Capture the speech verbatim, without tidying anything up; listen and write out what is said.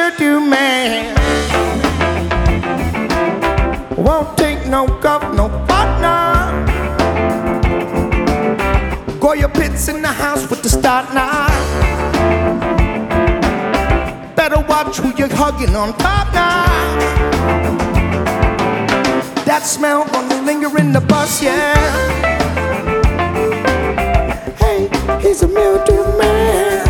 mildew man. Won't take no guff, no partner. Goya Pitts in the house with the start now. Better watch who you're hugging on top now. That smell gonna linger in the bus, yeah. Hey, he's a mildew man.